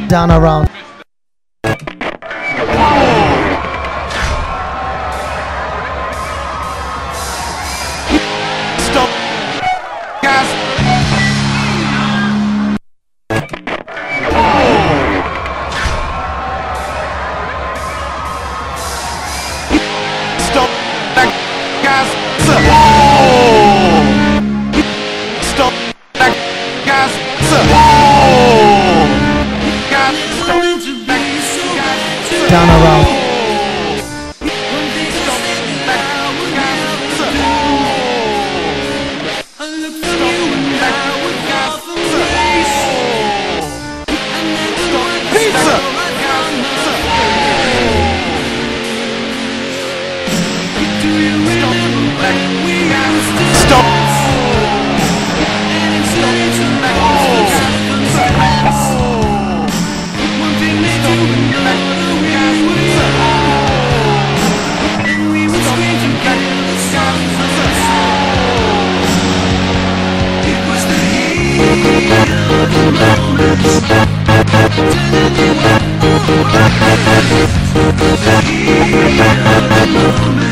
Down around. Stop. Gas. Stop. That gas. Stop. That gas. Gas. Down around. Stop. It was the